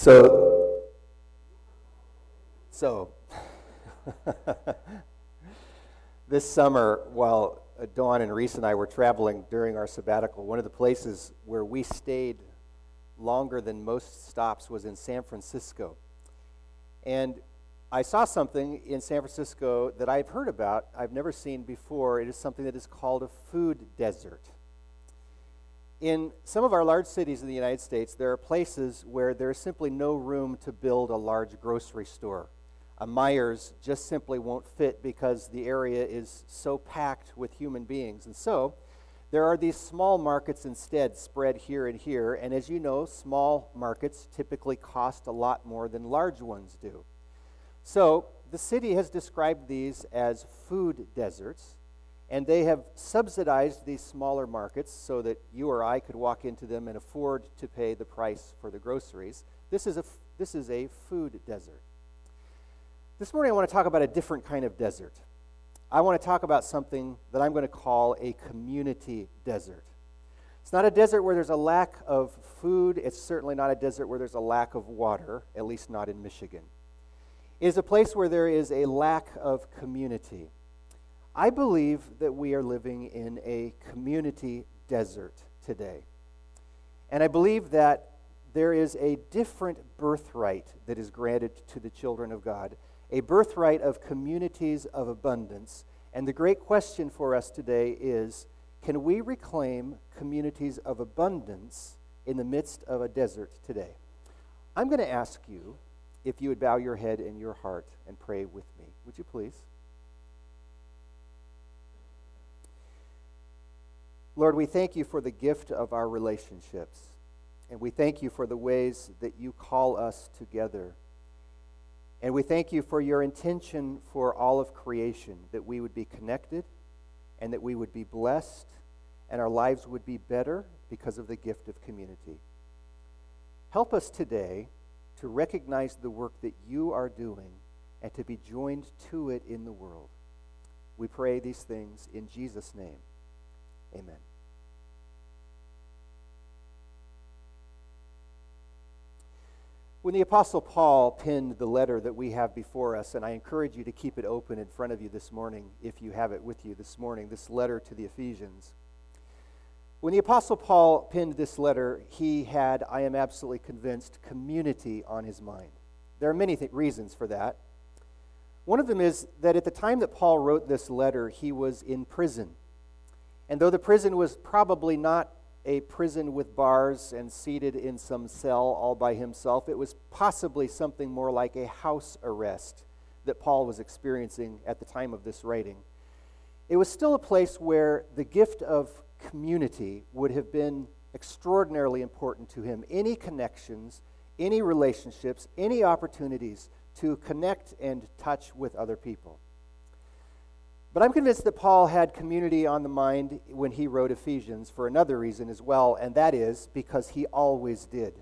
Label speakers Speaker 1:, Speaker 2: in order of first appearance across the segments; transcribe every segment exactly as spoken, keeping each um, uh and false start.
Speaker 1: So, so this summer, while Dawn and Reese and I were traveling during our sabbatical, one of the places where we stayed longer than most stops was in San Francisco. And I saw something in San Francisco that I've heard about, I've never seen before. It is something that is called a food desert. In some of our large cities in the United States, there are places where there is simply no room to build a large grocery store. A Meijer's just simply won't fit because the area is so packed with human beings. And so there are these small markets instead spread here and here. And as you know, small markets typically cost a lot more than large ones do. So the city has described these as food deserts. And they have subsidized these smaller markets so that you or I could walk into them and afford to pay the price for the groceries. This is a, this is a food desert. This morning I want to talk about a different kind of desert. I want to talk about something that I'm going to call a community desert. It's not a desert where there's a lack of food. It's certainly not a desert where there's a lack of water, at least not in Michigan. It is a place where there is a lack of community. I believe that we are living in a community desert today. And I believe that there is a different birthright that is granted to the children of God, a birthright of communities of abundance. And the great question for us today is, can we reclaim communities of abundance in the midst of a desert today? I'm going to ask you if you would bow your head and your heart and pray with me. Would you please? Lord, we thank you for the gift of our relationships, and we thank you for the ways that you call us together. And we thank you for your intention for all of creation, that we would be connected, and that we would be blessed, and our lives would be better because of the gift of community. Help us today to recognize the work that you are doing and to be joined to it in the world. We pray these things in Jesus' name. Amen. When the Apostle Paul penned the letter that we have before us, and I encourage you to keep it open in front of you this morning if you have it with you this morning, this letter to the Ephesians. When the Apostle Paul penned this letter, he had, I am absolutely convinced, community on his mind. There are many th- reasons for that. One of them is that at the time that Paul wrote this letter, he was in prison. And though the prison was probably not a prison with bars and seated in some cell all by himself, it was possibly something more like a house arrest that Paul was experiencing at the time of this writing. It was still a place where the gift of community would have been extraordinarily important to him. Any connections, any relationships, any opportunities to connect and touch with other people. But I'm convinced that Paul had community on the mind when he wrote Ephesians for another reason as well, and that is because he always did.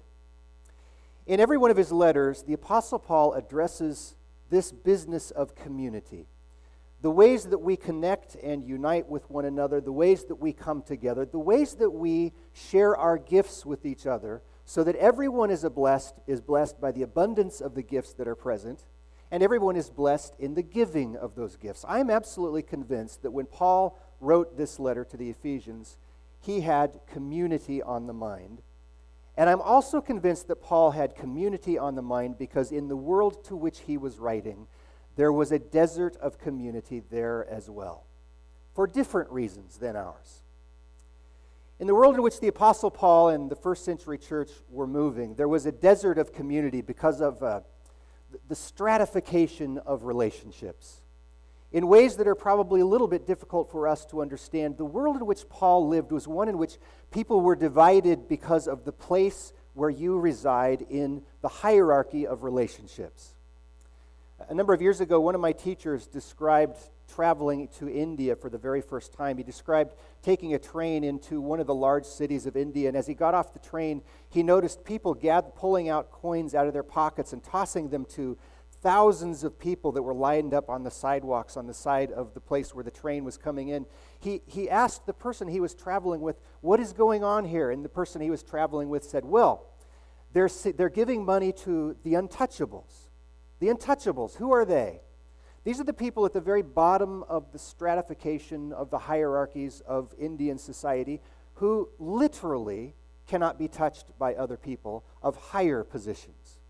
Speaker 1: In every one of his letters, the Apostle Paul addresses this business of community. The ways that we connect and unite with one another, the ways that we come together, the ways that we share our gifts with each other so that everyone is, a blessed, is blessed by the abundance of the gifts that are present, and everyone is blessed in the giving of those gifts. I am absolutely convinced that when Paul wrote this letter to the Ephesians, he had community on the mind. And I'm also convinced that Paul had community on the mind because in the world to which he was writing, there was a desert of community there as well, for different reasons than ours. In the world in which the Apostle Paul and the first century church were moving, there was a desert of community because of uh, the stratification of relationships. In ways that are probably a little bit difficult for us to understand, the world in which Paul lived was one in which people were divided because of the place where you reside in the hierarchy of relationships. A number of years ago, one of my teachers described traveling to India for the very first time. He described taking a train into one of the large cities of India, and as he got off the train, he noticed people gath- pulling out coins out of their pockets and tossing them to thousands of people that were lined up on the sidewalks on the side of the place where the train was coming in. He, he asked the person he was traveling with, "What is going on here?" And the person he was traveling with said, "Well, They're, they're giving money to the untouchables. The untouchables, who are they? These are the people at the very bottom of the stratification of the hierarchies of Indian society who literally cannot be touched by other people of higher positions.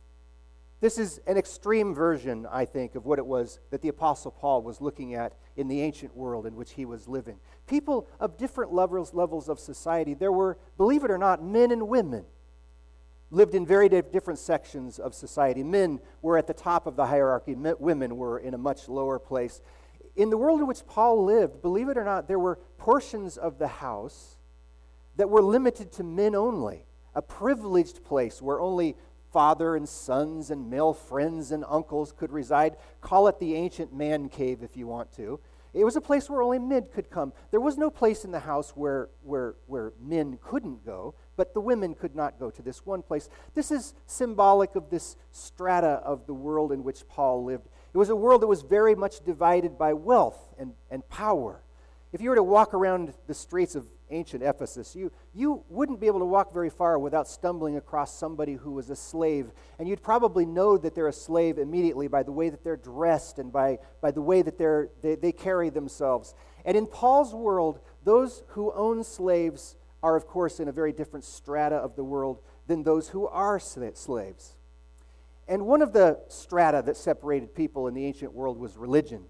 Speaker 1: This is an extreme version, I think, of what it was that the Apostle Paul was looking at in the ancient world in which he was living. People of different levels, levels of society. There were, believe it or not, men and women lived in very different sections of society. Men were at the top of the hierarchy. Women were in a much lower place. In the world in which Paul lived, believe it or not, there were portions of the house that were limited to men only, a privileged place where only father and sons and male friends and uncles could reside. Call it the ancient man cave if you want to. It was a place where only men could come. There was no place in the house where, where, where men couldn't go, but the women could not go to this one place. This is symbolic of this strata of the world in which Paul lived. It was a world that was very much divided by wealth and, and power. If you were to walk around the streets of ancient Ephesus, you, you wouldn't be able to walk very far without stumbling across somebody who was a slave. And you'd probably know that they're a slave immediately by the way that they're dressed and by, by the way that they're, they, they carry themselves. And in Paul's world, those who own slaves are, of course, in a very different strata of the world than those who are slaves. And one of the strata that separated people in the ancient world was religion.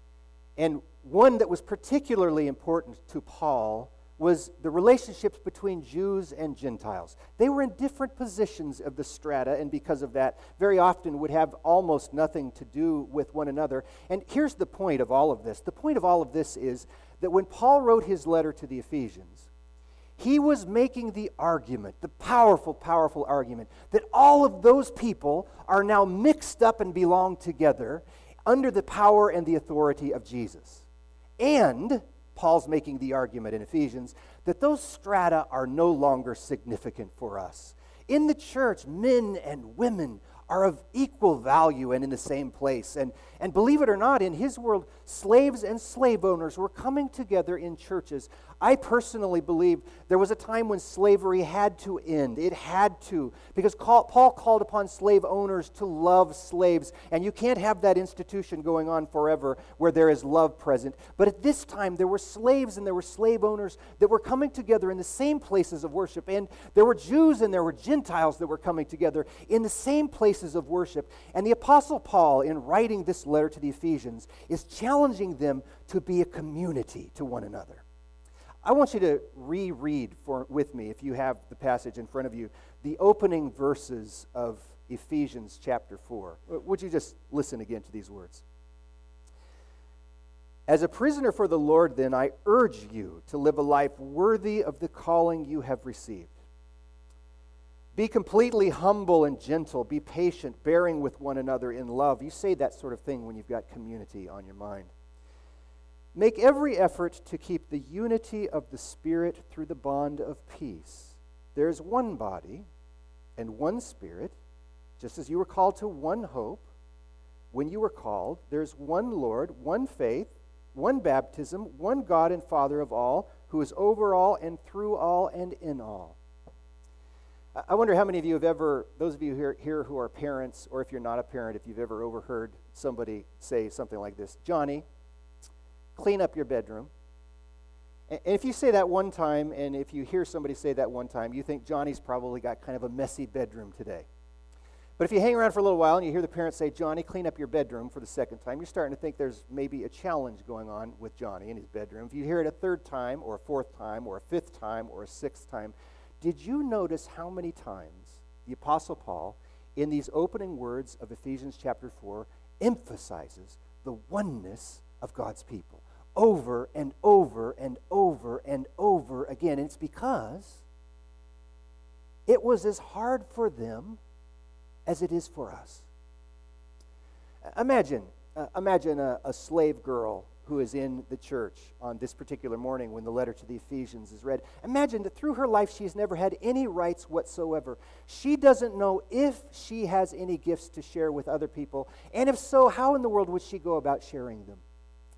Speaker 1: And one that was particularly important to Paul was the relationships between Jews and Gentiles. They were in different positions of the strata, and because of that, very often would have almost nothing to do with one another. And here's the point of all of this. The point of all of this is that when Paul wrote his letter to the Ephesians, he was making the argument, the powerful, powerful argument, that all of those people are now mixed up and belong together under the power and the authority of Jesus. And Paul's making the argument in Ephesians that those strata are no longer significant for us. In the church, men and women are of equal value and in the same place. And, and believe it or not, in his world, slaves and slave owners were coming together in churches. I personally believe there was a time when slavery had to end. It had to, because Paul called upon slave owners to love slaves, and you can't have that institution going on forever where there is love present. But at this time, there were slaves and there were slave owners that were coming together in the same places of worship, and there were Jews and there were Gentiles that were coming together in the same places of worship. And the Apostle Paul, in writing this letter to the Ephesians, is challenging them to be a community to one another. I want you to reread for, with me, if you have the passage in front of you, the opening verses of Ephesians chapter four. Would you just listen again to these words? As a prisoner for the Lord, then, I urge you to live a life worthy of the calling you have received. Be completely humble and gentle. Be patient, bearing with one another in love. You say that sort of thing when you've got community on your mind. Make every effort to keep the unity of the Spirit through the bond of peace. There is one body and one Spirit, just as you were called to one hope when you were called. There is one Lord, one faith, one baptism, one God and Father of all, who is over all and through all and in all. I wonder how many of you have ever, those of you here, here who are parents, or if you're not a parent, if you've ever overheard somebody say something like this: Johnny, clean up your bedroom. And if you say that one time, and if you hear somebody say that one time, you think Johnny's probably got kind of a messy bedroom today. But if you hang around for a little while and you hear the parent say, Johnny, clean up your bedroom for the second time, you're starting to think there's maybe a challenge going on with Johnny in his bedroom. If you hear it a third time, or a fourth time, or a fifth time, or a sixth time, did you notice how many times the Apostle Paul, in these opening words of Ephesians chapter four, emphasizes the oneness of God's people over and over and over and over again? And it's because it was as hard for them as it is for us. Imagine, uh, imagine a, a slave girl who is in the church on this particular morning when the letter to the Ephesians is read. Imagine that through her life she's never had any rights whatsoever. She doesn't know if she has any gifts to share with other people, and if so, how in the world would she go about sharing them?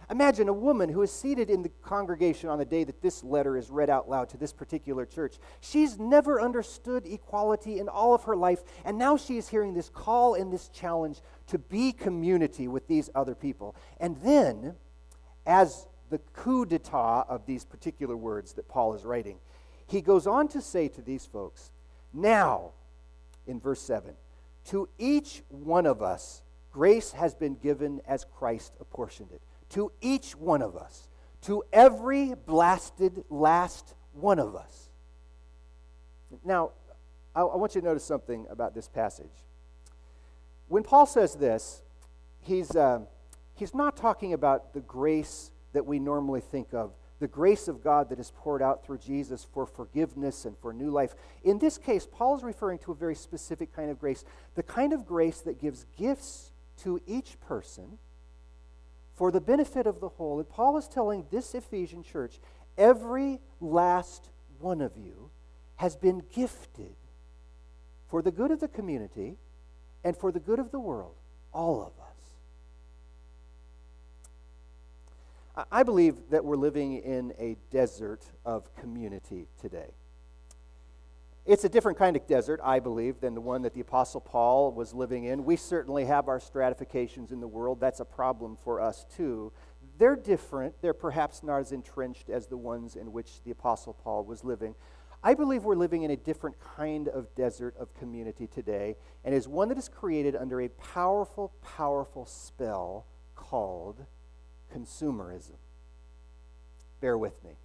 Speaker 1: Imagine a woman who is seated in the congregation on the day that this letter is read out loud to this particular church. She's never understood equality in all of her life, and now she is hearing this call and this challenge to be community with these other people. And then, as the coup d'etat of these particular words that Paul is writing, he goes on to say to these folks, now, in verse seven, to each one of us, grace has been given as Christ apportioned it. To each one of us. To every blasted last one of us. Now, I, I want you to notice something about this passage. When Paul says this, he's, uh, he's not talking about the grace that we normally think of, the grace of God that is poured out through Jesus for forgiveness and for new life. In this case, Paul is referring to a very specific kind of grace, the kind of grace that gives gifts to each person for the benefit of the whole. And Paul is telling this Ephesian church, every last one of you has been gifted for the good of the community and for the good of the world, all of us. I believe that we're living in a desert of community today. It's a different kind of desert, I believe, than the one that the Apostle Paul was living in. We certainly have our stratifications in the world. That's a problem for us too. They're different. They're perhaps not as entrenched as the ones in which the Apostle Paul was living. I believe we're living in a different kind of desert of community today, and is one that is created under a powerful, powerful spell called consumerism. Bear with me.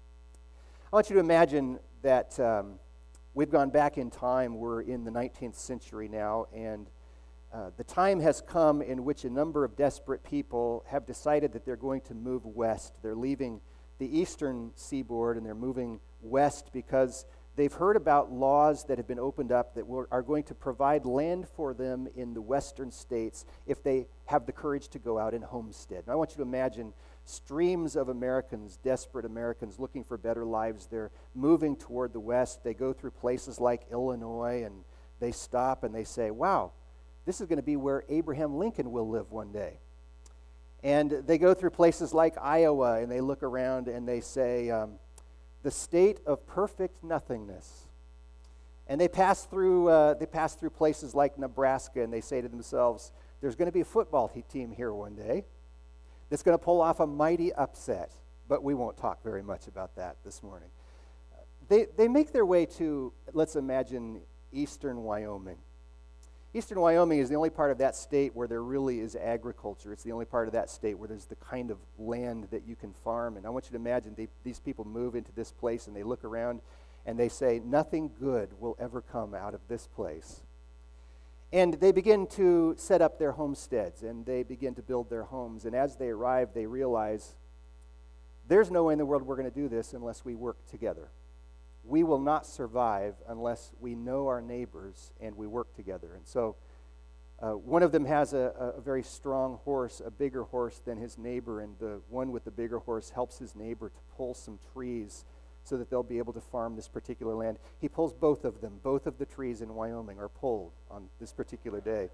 Speaker 1: I want you to imagine that um, we've gone back in time. We're in the nineteenth century now, and uh, the time has come in which a number of desperate people have decided that they're going to move west. They're leaving the eastern seaboard and they're moving west because they've heard about laws that have been opened up that will, are going to provide land for them in the western states if they have the courage to go out and homestead. And I want you to imagine streams of Americans, desperate Americans looking for better lives. They're moving toward the west. They go through places like Illinois and they stop and they say, wow, this is going to be where Abraham Lincoln will live one day. And they go through places like Iowa and they look around and they say, um, the state of perfect nothingness. And they pass through uh, they pass through places like Nebraska and they say to themselves, there's going to be a football team here one day that's going to pull off a mighty upset. But we won't talk very much about that this morning. They, they make their way to, let's imagine, eastern Wyoming. Eastern Wyoming is the only part of that state where there really is agriculture. It's the only part of that state where there's the kind of land that you can farm. And I want you to imagine they, these people move into this place and they look around and they say, nothing good will ever come out of this place. And they begin to set up their homesteads and they begin to build their homes. And as they arrive, they realize there's no way in the world we're going to do this unless we work together. We will not survive unless we know our neighbors and we work together. And so uh, one of them has a, a very strong horse, a bigger horse than his neighbor, and the one with the bigger horse helps his neighbor to pull some trees so that they'll be able to farm this particular land. He pulls both of them. Both of the trees in Wyoming are pulled on this particular day.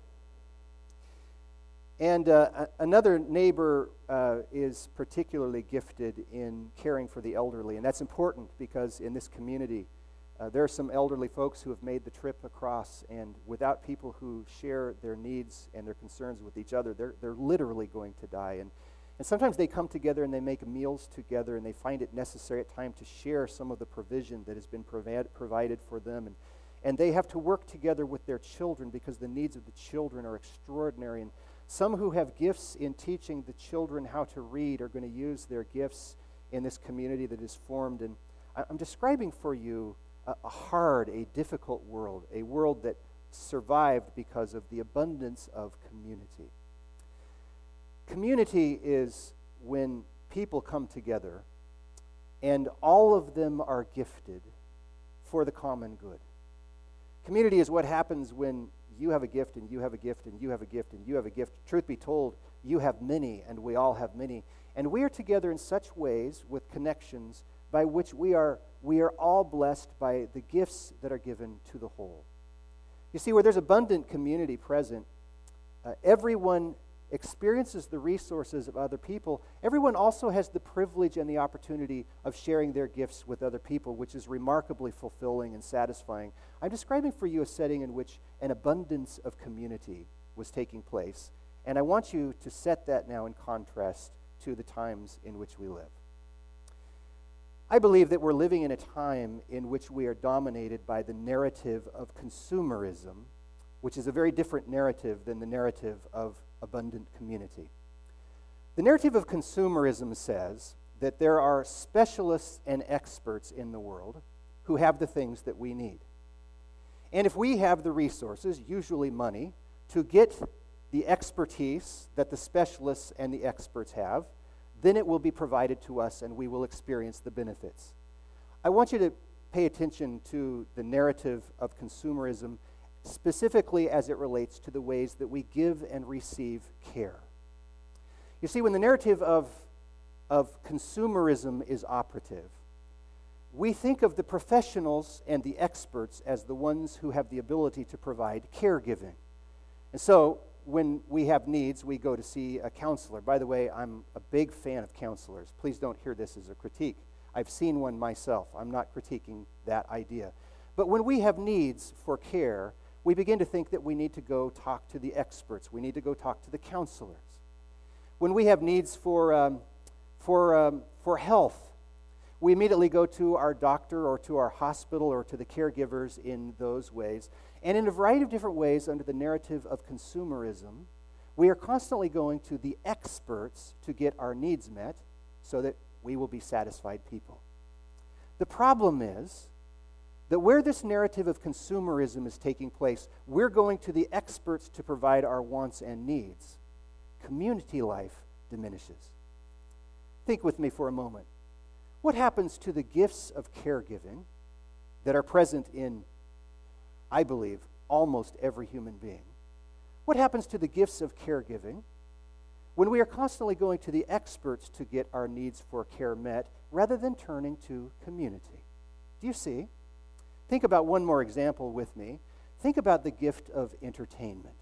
Speaker 1: And uh, another neighbor uh, is particularly gifted in caring for the elderly. And that's important because in this community, uh, there are some elderly folks who have made the trip across, and without people who share their needs and their concerns with each other, they're, they're literally going to die. And, and sometimes they come together and they make meals together, and they find it necessary at times to share some of the provision that has been provi- provided for them. And, and they have to work together with their children because the needs of the children are extraordinary. And some who have gifts in teaching the children how to read are going to use their gifts in this community that is formed. And I'm describing for you a, a hard, a difficult world, a world that survived because of the abundance of community. Community is when people come together and all of them are gifted for the common good. Community is what happens when you have a gift, and you have a gift, and you have a gift, and you have a gift. Truth be told, you have many, and we all have many. And we are together in such ways with connections by which we are we are all blessed by the gifts that are given to the whole. You see, where there's abundant community present, uh, everyone experiences the resources of other people, everyone also has the privilege and the opportunity of sharing their gifts with other people, which is remarkably fulfilling and satisfying. I'm describing for you a setting in which an abundance of community was taking place, and I want you to set that now in contrast to the times in which we live. I believe that we're living in a time in which we are dominated by the narrative of consumerism, which is a very different narrative than the narrative of abundant community. The narrative of consumerism says that there are specialists and experts in the world who have the things that we need. And if we have the resources, usually money, to get the expertise that the specialists and the experts have, then it will be provided to us and we will experience the benefits. I want you to pay attention to the narrative of consumerism, specifically as it relates to the ways that we give and receive care. You see, when the narrative of, of consumerism is operative, we think of the professionals and the experts as the ones who have the ability to provide caregiving. And so, when we have needs, we go to see a counselor. By the way, I'm a big fan of counselors. Please don't hear this as a critique. I've seen one myself. I'm not critiquing that idea. But when we have needs for care, we begin to think that we need to go talk to the experts. We need to go talk to the counselors. When we have needs for, um, for, um, for health, we immediately go to our doctor or to our hospital or to the caregivers in those ways. And in a variety of different ways, under the narrative of consumerism, we are constantly going to the experts to get our needs met so that we will be satisfied people. The problem is that where this narrative of consumerism is taking place, we're going to the experts to provide our wants and needs. Community life diminishes. Think with me for a moment. What happens to the gifts of caregiving that are present in, I believe, almost every human being? What happens to the gifts of caregiving when we are constantly going to the experts to get our needs for care met rather than turning to community? Do you see? Think about one more example with me. Think about the gift of entertainment.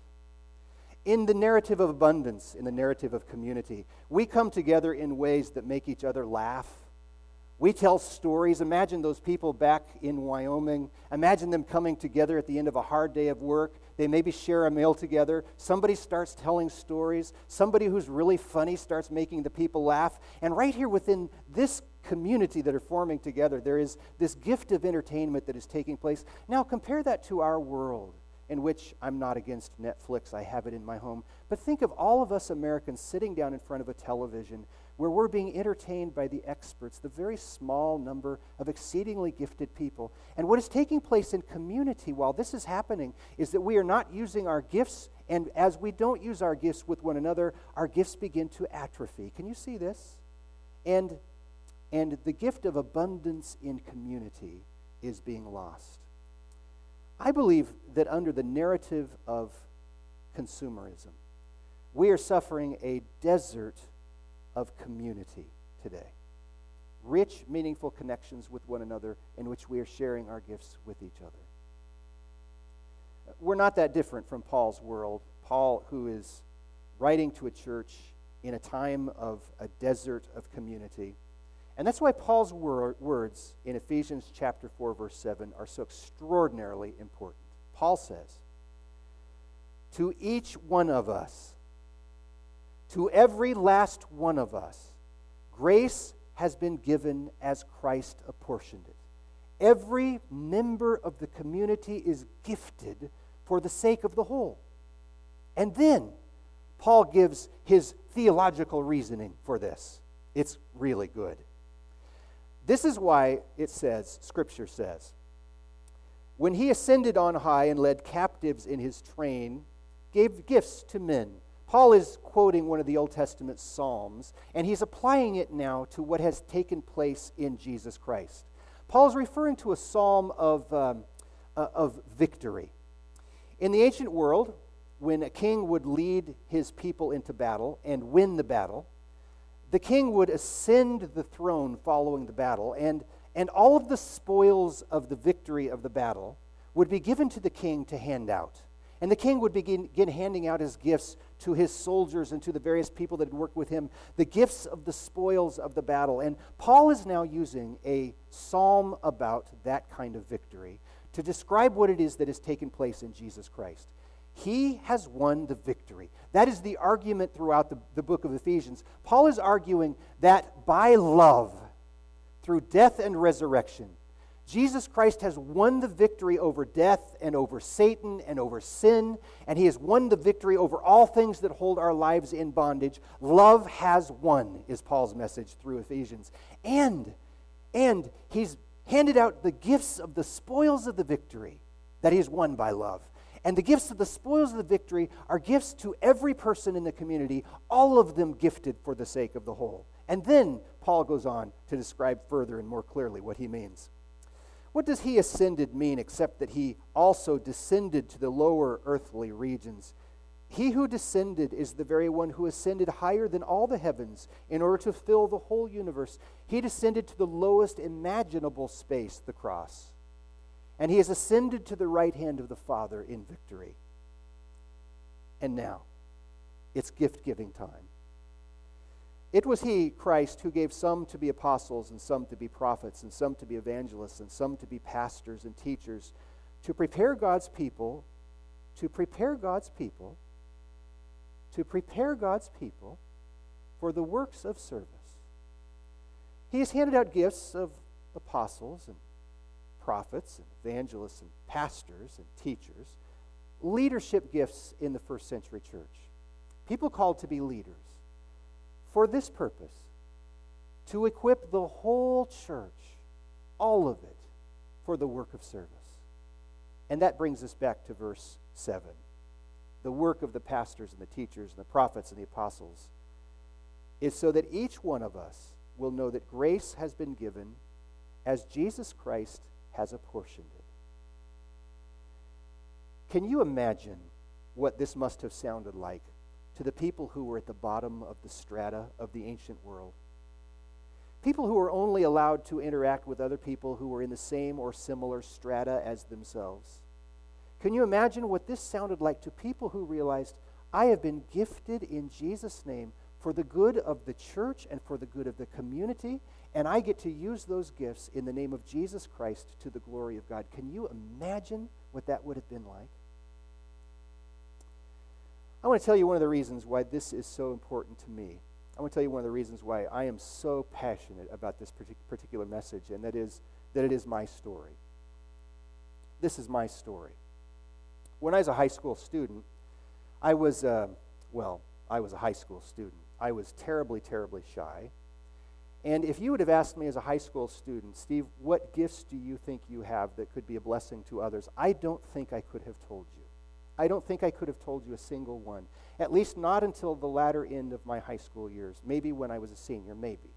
Speaker 1: In the narrative of abundance, in the narrative of community, we come together in ways that make each other laugh. We tell stories. Imagine those people back in Wyoming. Imagine them coming together at the end of a hard day of work. They maybe share a meal together. Somebody starts telling stories. Somebody who's really funny starts making the people laugh. And right here within this community that are forming together, there is this gift of entertainment that is taking place. Now compare that to our world, in which I'm not against Netflix. I have it in my home. But think of all of us Americans sitting down in front of a television where we're being entertained by the experts, the very small number of exceedingly gifted people. And what is taking place in community while this is happening is that we are not using our gifts, and as we don't use our gifts with one another, our gifts begin to atrophy. Can you see this? And, and the gift of abundance in community is being lost. I believe that under the narrative of consumerism, we are suffering a desert of community today. Rich, meaningful connections with one another in which we are sharing our gifts with each other. We're not that different from Paul's world. Paul, who is writing to a church in a time of a desert of community. And that's why Paul's wor- words in Ephesians chapter four, verse seven are so extraordinarily important. Paul says, "To each one of us, to every last one of us, grace has been given as Christ apportioned it. Every member of the community is gifted for the sake of the whole." And then Paul gives his theological reasoning for this. It's really good. This is why it says, Scripture says, "When he ascended on high and led captives in his train, gave gifts to men." Paul is quoting one of the Old Testament Psalms, and he's applying it now to what has taken place in Jesus Christ. Paul is referring to a psalm of, um, uh, of victory. In the ancient world, when a king would lead his people into battle and win the battle, the king would ascend the throne following the battle, and, and all of the spoils of the victory of the battle would be given to the king to hand out. And the king would begin, begin handing out his gifts to his soldiers and to the various people that had worked with him, the gifts of the spoils of the battle. And Paul is now using a psalm about that kind of victory to describe what it is that has taken place in Jesus Christ. He has won the victory. That is the argument throughout the, the book of Ephesians. Paul is arguing that by love, through death and resurrection, Jesus Christ has won the victory over death and over Satan and over sin, and he has won the victory over all things that hold our lives in bondage. Love has won, is Paul's message through Ephesians. And, and he's handed out the gifts of the spoils of the victory that he has won by love. And the gifts of the spoils of the victory are gifts to every person in the community, all of them gifted for the sake of the whole. And then Paul goes on to describe further and more clearly what he means. What does he ascended mean except that he also descended to the lower earthly regions? He who descended is the very one who ascended higher than all the heavens in order to fill the whole universe. He descended to the lowest imaginable space, the cross. And he has ascended to the right hand of the Father in victory. And now, it's gift-giving time. It was he, Christ, who gave some to be apostles and some to be prophets and some to be evangelists and some to be pastors and teachers to prepare God's people, to prepare God's people, to prepare God's people for the works of service. He has handed out gifts of apostles and prophets and evangelists and pastors and teachers, leadership gifts in the first century church, people called to be leaders. For this purpose, to equip the whole church, all of it, for the work of service. And that brings us back to verse seven. The work of the pastors and the teachers and the prophets and the apostles is so that each one of us will know that grace has been given as Jesus Christ has apportioned it. Can you imagine what this must have sounded like to the people who were at the bottom of the strata of the ancient world? People who were only allowed to interact with other people who were in the same or similar strata as themselves. Can you imagine what this sounded like to people who realized, I have been gifted in Jesus' name for the good of the church and for the good of the community, and I get to use those gifts in the name of Jesus Christ to the glory of God. Can you imagine what that would have been like? I want to tell you one of the reasons why this is so important to me. I want to tell you one of the reasons why I am so passionate about this particular message, and that is that it is my story. This is my story. When I was a high school student, I was, uh, well, I was a high school student. I was terribly, terribly shy. And if you would have asked me as a high school student, Steve, what gifts do you think you have that could be a blessing to others? I don't think I could have told you. I don't think I could have told you a single one, at least not until the latter end of my high school years, maybe when I was a senior, maybe.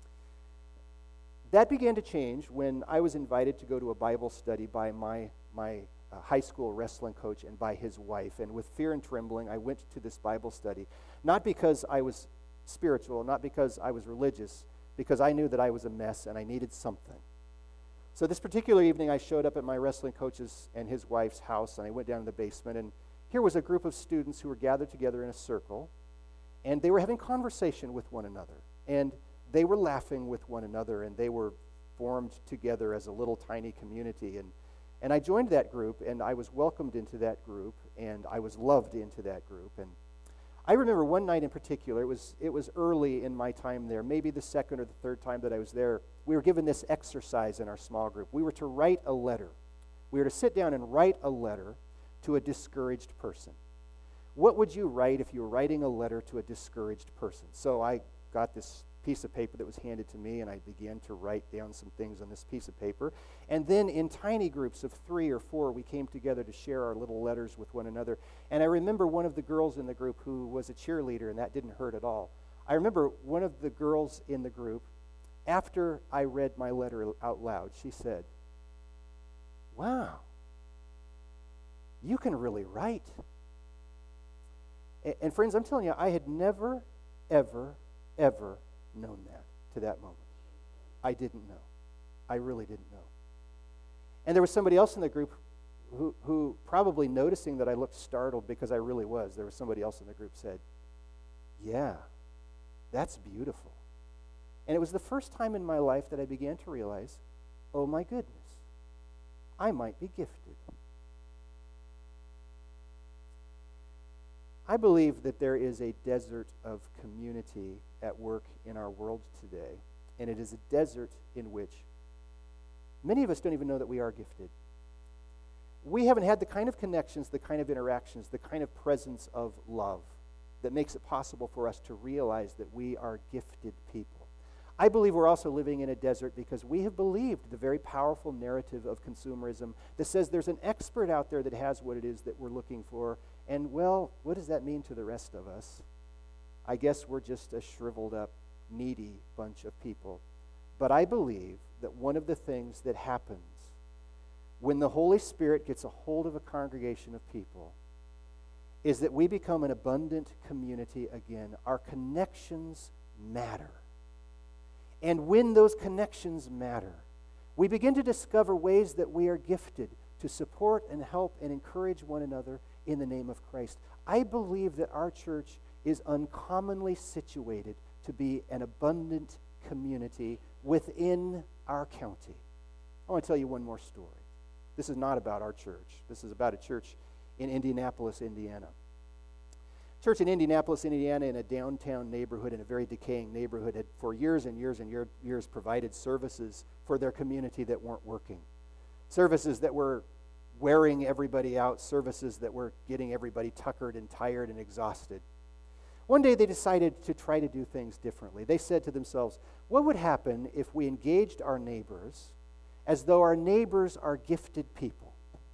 Speaker 1: That began to change when I was invited to go to a Bible study by my, my uh, high school wrestling coach and by his wife. And with fear and trembling, I went to this Bible study, not because I was spiritual, not because I was religious, because I knew that I was a mess and I needed something. So this particular evening, I showed up at my wrestling coach's and his wife's house, and I went down to the basement, and here was a group of students who were gathered together in a circle, and they were having conversation with one another, and they were laughing with one another, and they were formed together as a little tiny community, and, and I joined that group, and I was welcomed into that group, and I was loved into that group, and I remember one night in particular, it was it was early in my time there, maybe the second or the third time that I was there, we were given this exercise in our small group. We were to write a letter. We were to sit down and write a letter to a discouraged person. What would you write if you were writing a letter to a discouraged person? So I got this piece of paper that was handed to me, and I began to write down some things on this piece of paper. And then in tiny groups of three or four, we came together to share our little letters with one another. And I remember one of the girls in the group who was a cheerleader, and that didn't hurt at all. I remember one of the girls in the group, after I read my letter out loud, she said, "Wow, you can really write." And, and friends, I'm telling you, I had never, ever, ever known that to that moment. I didn't know. I really didn't know. And there was somebody else in the group who, who probably noticing that I looked startled because I really was, there was somebody else in the group said, "Yeah, that's beautiful." And it was the first time in my life that I began to realize, oh my goodness, I might be gifted. I believe that there is a desert of community at work in our world today, and it is a desert in which many of us don't even know that we are gifted. We haven't had the kind of connections, the kind of interactions, the kind of presence of love that makes it possible for us to realize that we are gifted people. I believe we're also living in a desert because we have believed the very powerful narrative of consumerism that says there's an expert out there that has what it is that we're looking for, and, well, what does that mean to the rest of us? I guess we're just a shriveled up, needy bunch of people. But I believe that one of the things that happens when the Holy Spirit gets a hold of a congregation of people is that we become an abundant community again. Our connections matter. And when those connections matter, we begin to discover ways that we are gifted to support and help and encourage one another in the name of Christ. I believe that our church is uncommonly situated to be an abundant community within our county. I want to tell you one more story. This is not about our church. This is about a church in Indianapolis, Indiana. Church in Indianapolis, Indiana, in a downtown neighborhood, in a very decaying neighborhood, had for years and years and year, years provided services for their community that weren't working. Services that were wearing everybody out, services that were getting everybody tuckered and tired and exhausted. One day they decided to try to do things differently. They said to themselves, what would happen if we engaged our neighbors as though our neighbors are gifted people?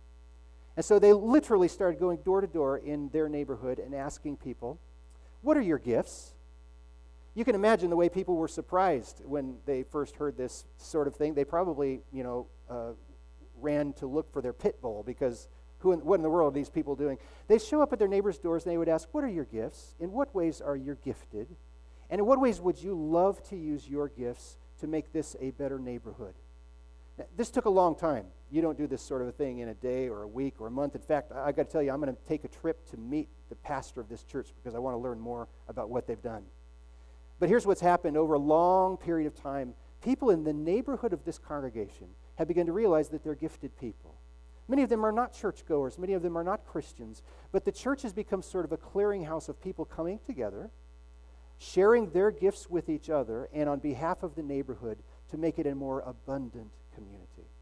Speaker 1: And so they literally started going door to door in their neighborhood and asking people, what are your gifts? You can imagine the way people were surprised when they first heard this sort of thing. They probably, you know, uh, ran to look for their pit bull because who in, what in the world are these people doing? They'd show up at their neighbors' doors and they would ask, what are your gifts? In what ways are you gifted? And in what ways would you love to use your gifts to make this a better neighborhood? Now, this took a long time. You don't do this sort of a thing in a day or a week or a month. In fact, I, I got to tell you, I'm going to take a trip to meet the pastor of this church because I want to learn more about what they've done. But here's what's happened. Over a long period of time, people in the neighborhood of this congregation have begun to realize that they're gifted people. Many of them are not churchgoers. Many of them are not Christians. But the church has become sort of a clearinghouse of people coming together, sharing their gifts with each other, and on behalf of the neighborhood to make it a more abundant community.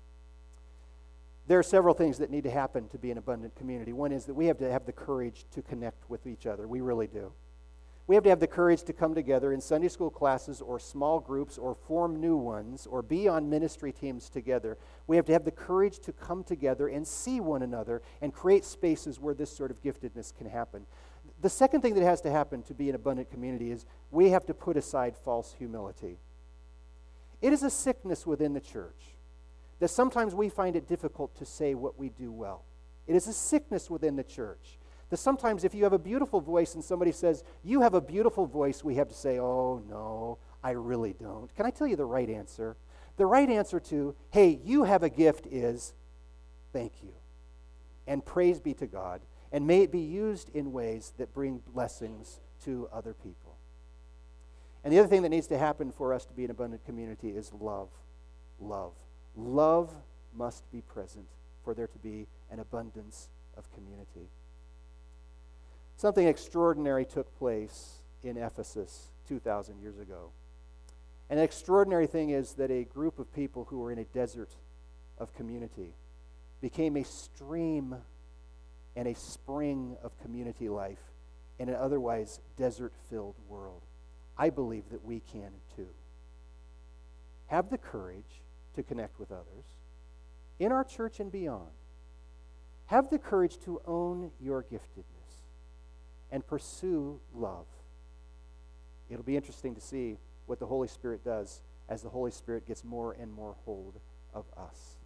Speaker 1: There are several things that need to happen to be an abundant community. One is that we have to have the courage to connect with each other. We really do. We have to have the courage to come together in Sunday school classes or small groups or form new ones or be on ministry teams together. We have to have the courage to come together and see one another and create spaces where this sort of giftedness can happen. The second thing that has to happen to be an abundant community is we have to put aside false humility. It is a sickness within the church that sometimes we find it difficult to say what we do well. It is a sickness within the church that sometimes if you have a beautiful voice and somebody says, you have a beautiful voice, we have to say, oh, no, I really don't. Can I tell you the right answer? The right answer to, hey, you have a gift is, thank you. And praise be to God. And may it be used in ways that bring blessings to other people. And the other thing that needs to happen for us to be an abundant community is love. Love. Love must be present for there to be an abundance of community. Something extraordinary took place in Ephesus two thousand years ago. And the extraordinary thing is that a group of people who were in a desert of community became a stream and a spring of community life in an otherwise desert-filled world. I believe that we can too. Have the courage to connect with others in our church and beyond. Have the courage to own your giftedness and pursue love. It'll be interesting to see what the Holy Spirit does as the Holy Spirit gets more and more hold of us.